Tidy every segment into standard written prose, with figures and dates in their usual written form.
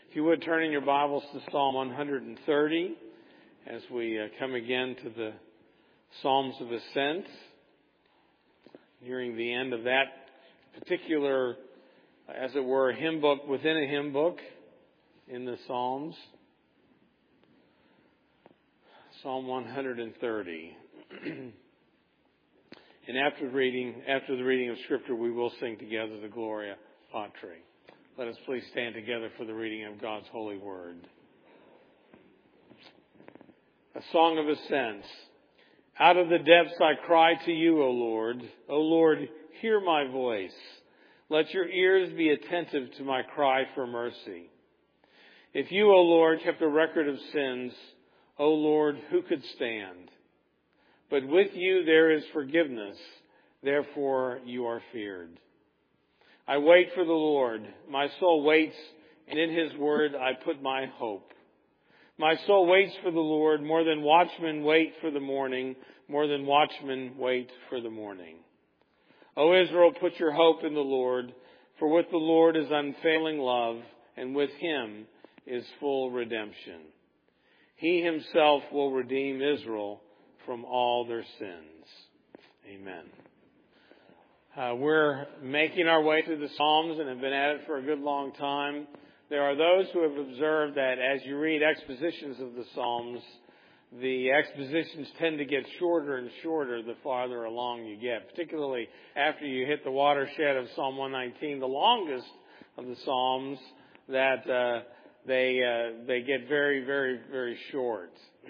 If you would turn in your Bibles to Psalm 130 as we come again to the Psalms of Ascent, nearing the end of that particular, as it were, hymn book within a hymn book in the Psalms. Psalm 130. And after the reading of Scripture, we will sing together the Gloria Patri. Let us please stand together for the reading of God's holy word. A song of ascent. Out of the depths I cry to you, O Lord. O Lord, hear my voice. Let your ears be attentive to my cry for mercy. If you, O Lord, kept a record of sins, O Lord, who could stand? But with you there is forgiveness, therefore you are feared. I wait for the Lord. My soul waits, and in his word I put my hope. My soul waits for the Lord more than watchmen wait for the morning, more than watchmen wait for the morning. O Israel, put your hope in the Lord, for with the Lord is unfailing love, and with him is full redemption. He himself will redeem Israel from all their sins. Amen. We're making our way through the Psalms and have been at it for a good long time. There are those who have observed that as you read expositions of the Psalms, the expositions tend to get shorter and shorter the farther along you get, particularly after you hit the watershed of Psalm 119, the longest of the Psalms, that they get very, very, very short.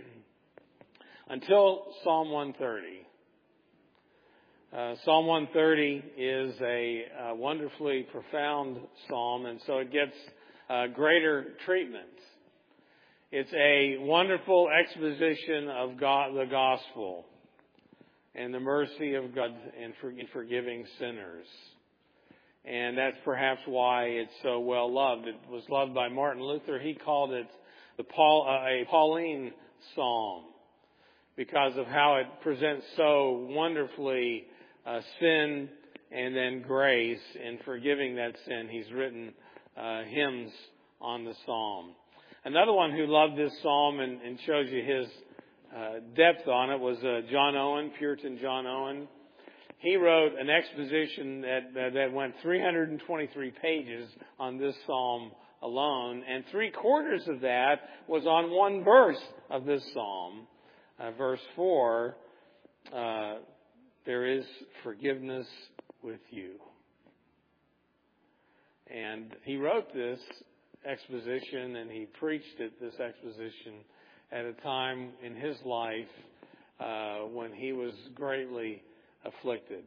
Until Psalm 130. Psalm 130 is a wonderfully profound psalm, and so it gets greater treatment. It's a wonderful exposition of God, the gospel, and the mercy of God in forgiving sinners. And that's perhaps why it's so well loved. It was loved by Martin Luther. He called it a Pauline psalm because of how it presents so wonderfully sin and then grace in forgiving that sin. He's written hymns on the psalm. Another one who loved this psalm and shows you his depth on it was John Owen, Puritan John Owen. He wrote an exposition that went 323 pages on this psalm alone, and 3/4 of that was on one verse of this psalm. Verse 4, there is forgiveness with you. And he wrote this exposition and he preached this exposition at a time in his life when he was greatly afflicted.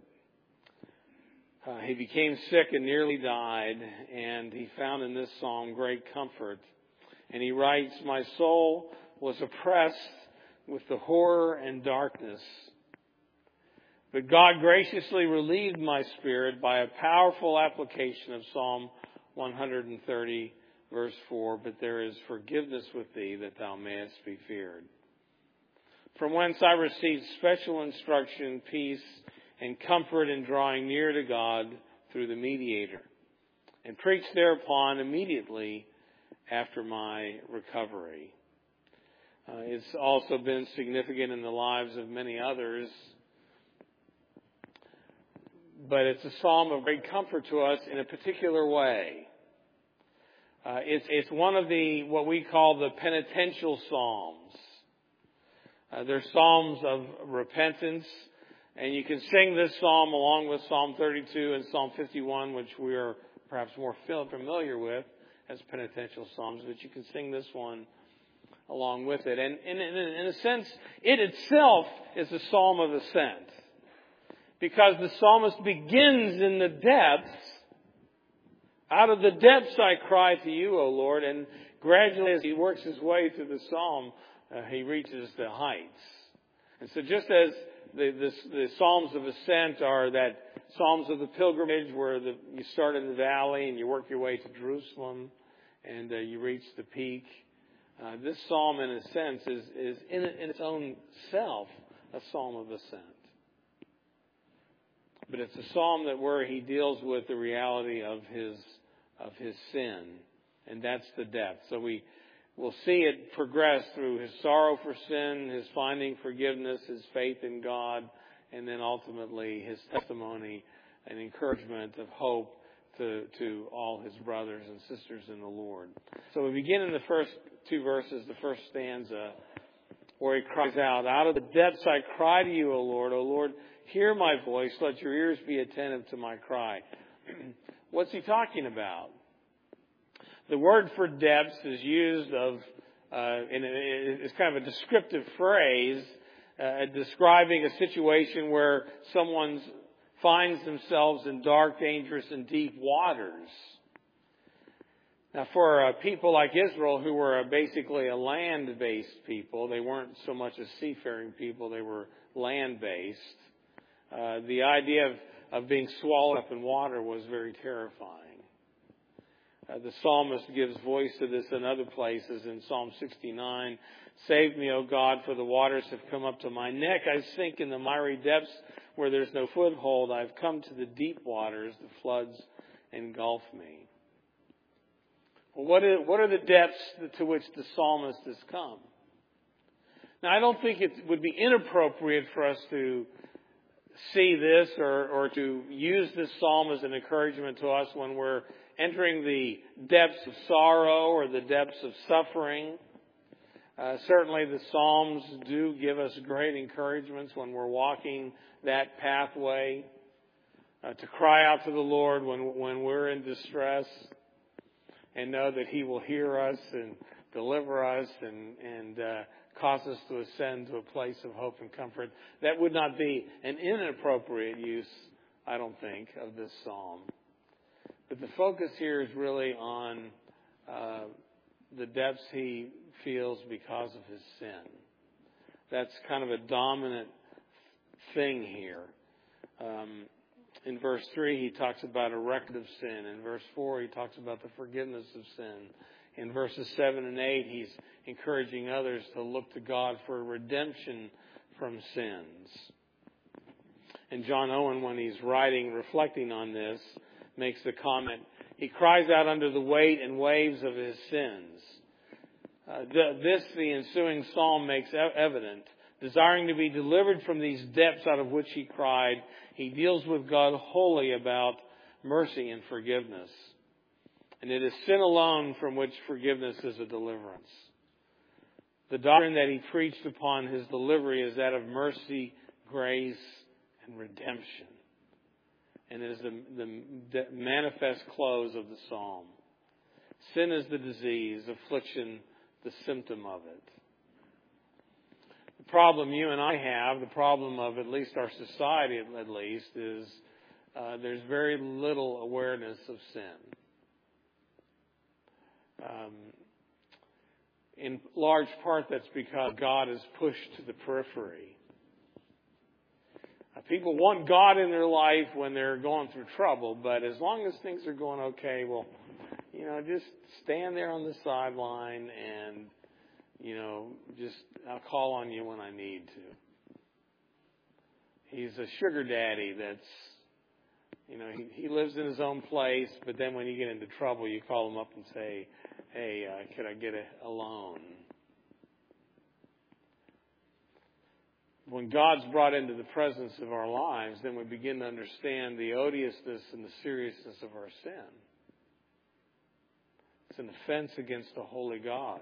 He became sick and nearly died, and he found in this psalm great comfort. And he writes, "My soul was oppressed with the horror and darkness, but God graciously relieved my spirit by a powerful application of Psalm 130, verse 4, but there is forgiveness with thee that thou mayest be feared. From whence I received special instruction, peace, and comfort in drawing near to God through the mediator, and preached thereupon immediately after my recovery." It's also been significant in the lives of many others. But it's a psalm of great comfort to us in a particular way. It's one of what we call the penitential psalms. They're psalms of repentance. And you can sing this psalm along with Psalm 32 and Psalm 51, which we are perhaps more familiar with as penitential psalms. But you can sing this one along with it. And in a sense, it itself is a psalm of ascent. Because the psalmist begins in the depths. Out of the depths I cry to you, O Lord. And gradually as he works his way through the psalm, he reaches the heights. And so just as the Psalms of Ascent are that Psalms of the pilgrimage where you start in the valley and you work your way to Jerusalem and you reach the peak. This psalm, in a sense, is in its own self a psalm of ascent. But it's a psalm where he deals with the reality of his sin And that's the depth. So we'll see it progress through his sorrow for sin, his finding forgiveness, his faith in God, and then ultimately his testimony and encouragement of hope to all his brothers and sisters in the Lord. So we begin in the first two verses, the first stanza, where he cries out of the depths I cry to you, O Lord. O Lord, hear my voice. Let your ears be attentive to my cry. What's he talking about? The word for depths is used it's kind of a descriptive phrase describing a situation where someone finds themselves in dark, dangerous, and deep waters. Now, for people like Israel, who were basically a land-based people, they weren't so much a seafaring people, they were land-based. The idea of being swallowed up in water was very terrifying. The psalmist gives voice to this in other places in Psalm 69. Save me, O God, for the waters have come up to my neck. I sink in the miry depths where there's no foothold. I've come to the deep waters. The floods engulf me. Well, what are the depths to which the psalmist has come? Now, I don't think it would be inappropriate for us to see this or to use this psalm as an encouragement to us when we're entering the depths of sorrow or the depths of suffering. Certainly the Psalms do give us great encouragements when we're walking that pathway, to cry out to the Lord when we're in distress and know that He will hear us and deliver us and cause us to ascend to a place of hope and comfort. That would not be an inappropriate use, I don't think, of this psalm. But the focus here is really on the depths he feels because of his sin. That's kind of a dominant thing here. In verse 3, he talks about a record of sin. In verse 4, he talks about the forgiveness of sin. In verses 7 and 8, he's encouraging others to look to God for redemption from sins. And John Owen, when he's writing, reflecting on this, makes the comment, he cries out under the weight and waves of his sins. The ensuing psalm makes evident. Desiring to be delivered from these depths out of which he cried, he deals with God wholly about mercy and forgiveness. And it is sin alone from which forgiveness is a deliverance. The doctrine that he preached upon his delivery is that of mercy, grace, and redemption. And it is the manifest close of the psalm. Sin is the disease, affliction, the symptom of it. The problem you and I have, the problem of at least our society at least, is there's very little awareness of sin. In large part, that's because God is pushed to the periphery. People want God in their life when they're going through trouble, but as long as things are going okay, well, just stand there on the sideline and, just I'll call on you when I need to. He's a sugar daddy that's, he lives in his own place, but then when you get into trouble, you call him up and say, hey, could I get a loan? When God's brought into the presence of our lives, then we begin to understand the odiousness and the seriousness of our sin. It's an offense against the holy God.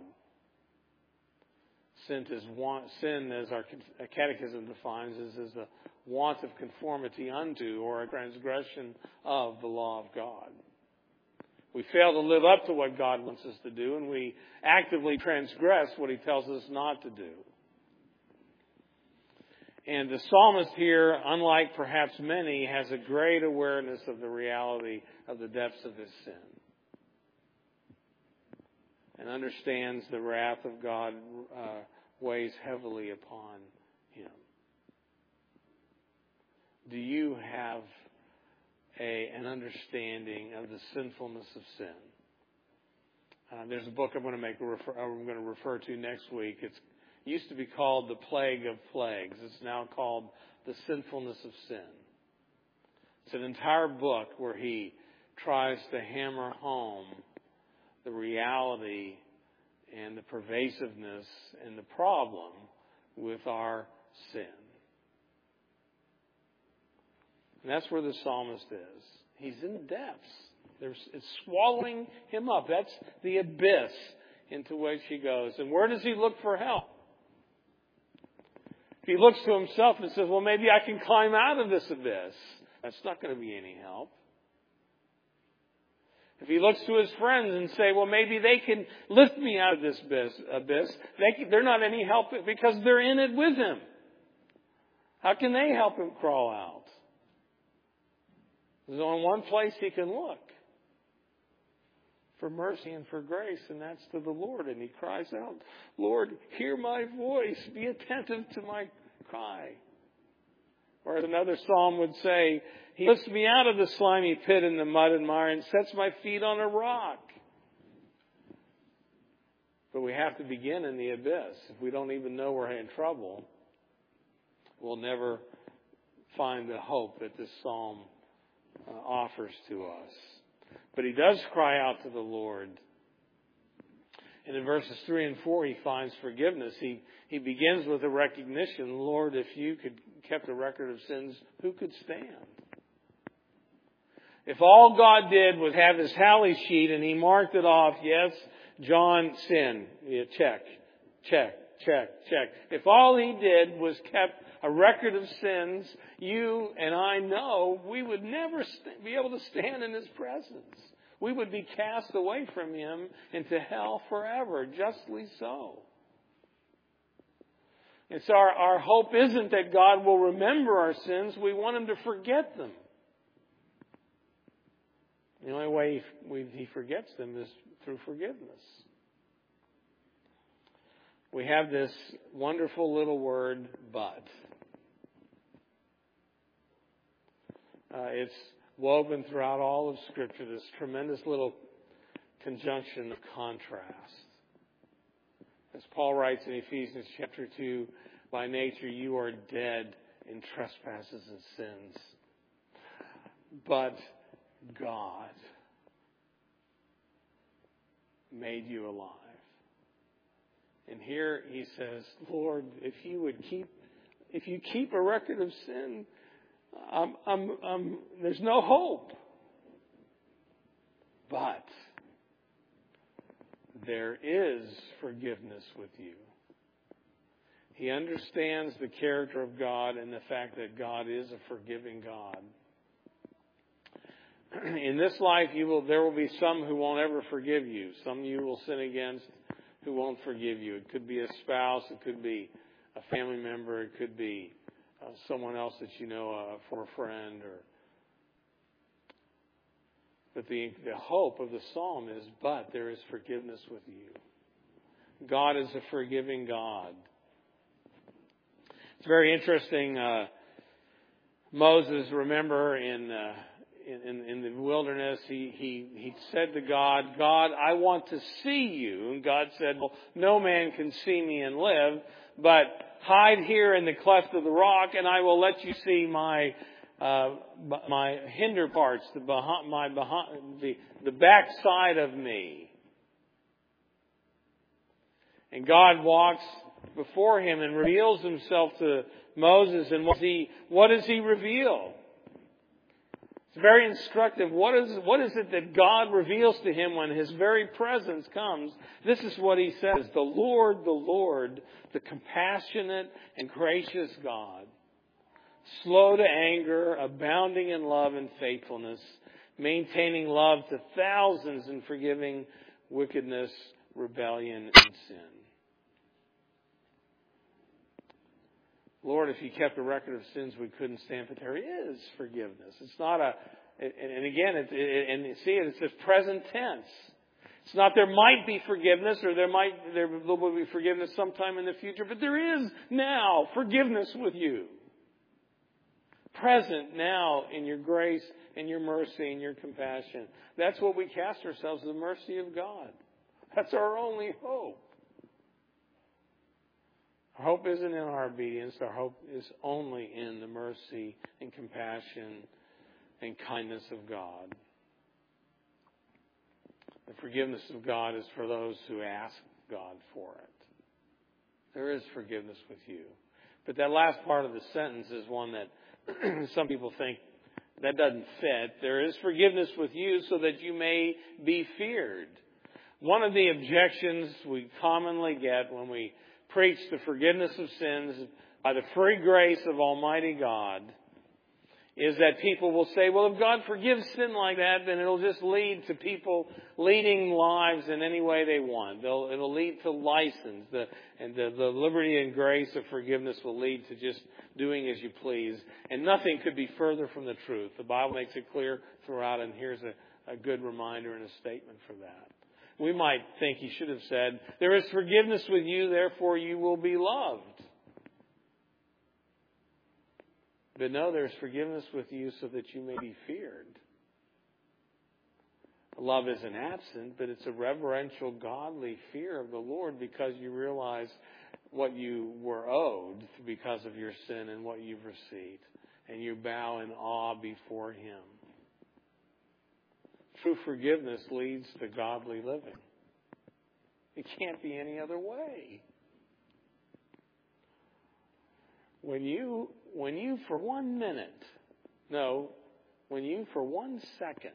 Sin, as our catechism defines, is a want of conformity unto or a transgression of the law of God. We fail to live up to what God wants us to do, and we actively transgress what He tells us not to do. And the psalmist here, unlike perhaps many, has a great awareness of the reality of the depths of his sin. And understands the wrath of God weighs heavily upon him. Do you have an understanding of the sinfulness of sin? There's a book I'm going to refer to next week. It used to be called The Plague of Plagues. It's now called The Sinfulness of Sin. It's an entire book where he tries to hammer home the reality and the pervasiveness and the problem with our sin. And that's where the psalmist is. He's in the depths. It's swallowing him up. That's the abyss into which he goes. And where does he look for help? If he looks to himself and says, well, maybe I can climb out of this abyss, that's not going to be any help. If he looks to his friends and say, well, maybe they can lift me out of this abyss, they're not any help because they're in it with him. How can they help him crawl out? There's only one place he can look for mercy and for grace, and that's to the Lord. And he cries out, Lord, hear my voice. Be attentive to my cry. Or as another psalm would say, he lifts me out of the slimy pit in the mud and mire and sets my feet on a rock. But we have to begin in the abyss. If we don't even know we're in trouble, we'll never find the hope that this psalm offers to us. But he does cry out to the Lord. And in verses 3 and 4, he finds forgiveness. He begins with a recognition, Lord, if you could kept a record of sins, who could stand? If all God did was have his tally sheet and he marked it off, yes, John sinned. Yeah, check. If all he did was kept a record of sins, you and I know we would never be able to stand in his presence. We would be cast away from him into hell forever, justly so. And so our hope isn't that God will remember our sins. We want him to forget them. The only way he forgets them is through forgiveness. We have this wonderful little word, but. It's woven throughout all of Scripture, this tremendous little conjunction of contrast. As Paul writes in Ephesians chapter 2, by nature you are dead in trespasses and sins. But God made you alive. And here he says, Lord, if you keep a record of sin, there's no hope. But there is forgiveness with you. He understands the character of God and the fact that God is a forgiving God. In this life, there will be some who won't ever forgive you. Some you will sin against who won't forgive you. It could be a spouse. It could be a family member. It could be someone else that you know for a friend. But the hope of the psalm is, but there is forgiveness with you. God is a forgiving God. It's very interesting. Moses, remember, in the wilderness, he said to God, God, I want to see you. And God said, well, no man can see me and live, but hide here in the cleft of the rock, and I will let you see my hinder parts, the back side of me. And God walks before him and reveals himself to Moses. And what does he reveal? It's very instructive. What is it that God reveals to him when his very presence comes? This is what he says. The Lord, the compassionate and gracious God, slow to anger, abounding in love and faithfulness, maintaining love to thousands and forgiving wickedness, rebellion, and sin. Lord, if you kept a record of sins we couldn't stand, but there is forgiveness. It's not and again, it's just present tense. It's not there might be forgiveness or there will be forgiveness sometime in the future, but there is now forgiveness with you. Present now in your grace and your mercy and your compassion. That's what we cast ourselves, the mercy of God. That's our only hope. Our hope isn't in our obedience. Our hope is only in the mercy and compassion and kindness of God. The forgiveness of God is for those who ask God for it. There is forgiveness with you. But that last part of the sentence is one that some people think that doesn't fit. There is forgiveness with you so that you may be feared. One of the objections we commonly get when we preach the forgiveness of sins by the free grace of Almighty God is that people will say, well, if God forgives sin like that, then it'll just lead to people leading lives in any way they want. It'll lead to license. The liberty and grace of forgiveness will lead to just doing as you please. And nothing could be further from the truth. The Bible makes it clear throughout, and here's a good reminder and a statement for that. We might think he should have said, there is forgiveness with you, therefore you will be loved. But no, there's forgiveness with you so that you may be feared. Love isn't absent, but it's a reverential, godly fear of the Lord because you realize what you were owed because of your sin and what you've received. And you bow in awe before Him. True forgiveness leads to godly living. It can't be any other way. When you for 1 minute, when you for 1 second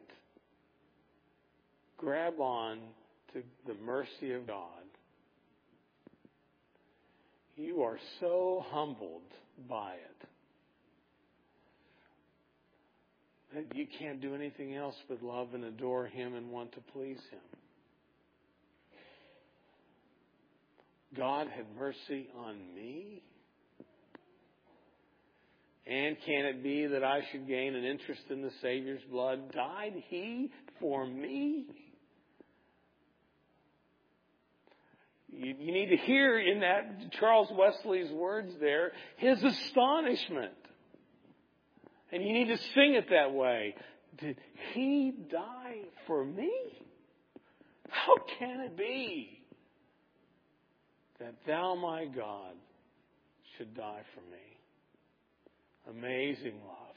grab on to the mercy of God, you are so humbled by it that you can't do anything else but love and adore Him and want to please Him. God had mercy on me? And can it be that I should gain an interest in the Savior's blood? Died He for me? You need to hear in that Charles Wesley's words there, his astonishment. And you need to sing it that way. Did He die for me? How can it be that Thou, my God, should die for me? Amazing love.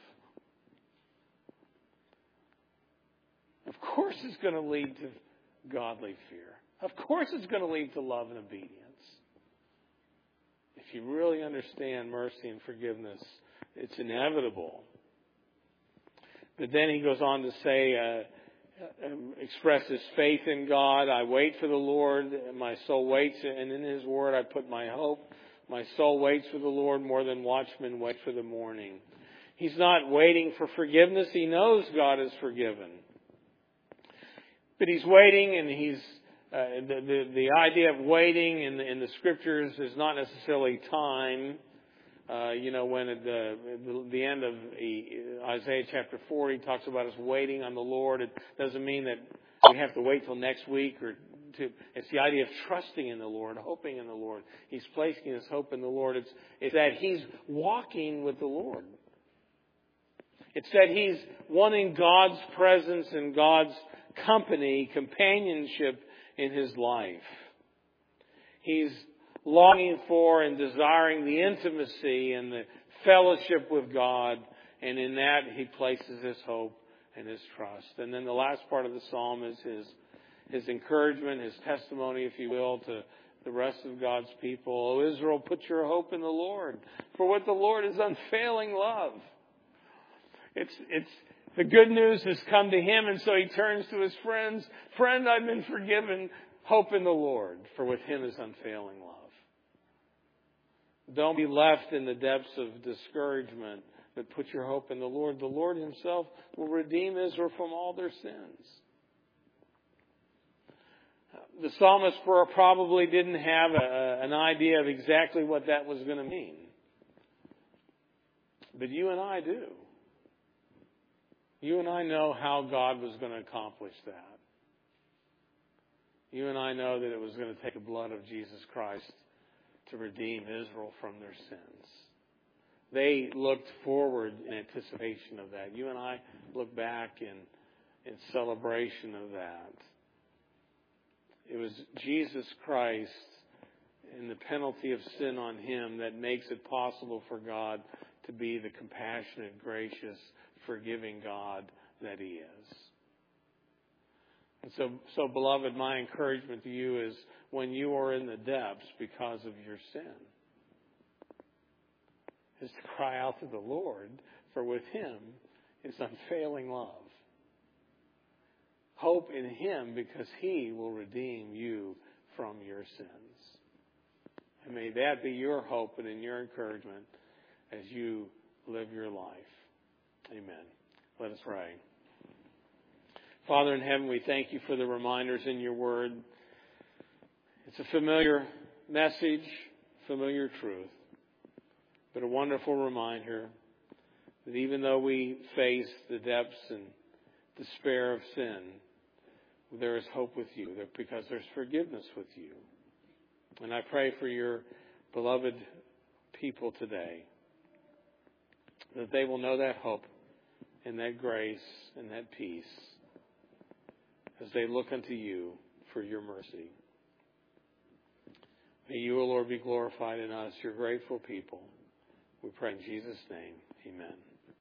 Of course it's going to lead to godly fear. Of course it's going to lead to love and obedience. If you really understand mercy and forgiveness, it's inevitable. But then he goes on to say, expresses faith in God. I wait for the Lord. My soul waits, and in His word I put my hope. My soul waits for the Lord more than watchmen wait for the morning. He's not waiting for forgiveness. He knows God is forgiven. But he's waiting, and he's the idea of waiting in the Scriptures is not necessarily time. When at the end of Isaiah chapter 4, he talks about us waiting on the Lord. It doesn't mean that we have to wait till next week it's the idea of trusting in the Lord, hoping in the Lord. He's placing his hope in the Lord. It's that he's walking with the Lord. It's that he's wanting God's presence and God's company, companionship in his life. He's longing for and desiring the intimacy and the fellowship with God. And in that, he places his hope and his trust. And then the last part of the psalm is his encouragement, his testimony, if you will, to the rest of God's people. O Israel, put your hope in the Lord, for with the Lord is unfailing love. It's the good news has come to him, and so he turns to his friends. Friend, I've been forgiven. Hope in the Lord, for with Him is unfailing love. Don't be left in the depths of discouragement, but put your hope in the Lord. The Lord Himself will redeem Israel from all their sins. The psalmist probably didn't have an idea of exactly what that was going to mean. But you and I do. You and I know how God was going to accomplish that. You and I know that it was going to take the blood of Jesus Christ to redeem Israel from their sins. They looked forward in anticipation of that. You and I look back in celebration of that. It was Jesus Christ and the penalty of sin on Him that makes it possible for God to be the compassionate, gracious, forgiving God that He is. And so beloved, my encouragement to you is when you are in the depths because of your sin, is to cry out to the Lord, for with Him is unfailing love. Hope in Him because He will redeem you from your sins. And may that be your hope and in your encouragement as you live your life. Amen. Let us pray. Father in heaven, we thank you for the reminders in your word. It's a familiar message, familiar truth, but a wonderful reminder that even though we face the depths and despair of sin, there is hope with you, because there's forgiveness with you. And I pray for your beloved people today, that they will know that hope and that grace and that peace as they look unto you for your mercy. May you, O Lord, be glorified in us, your grateful people. We pray in Jesus' name. Amen.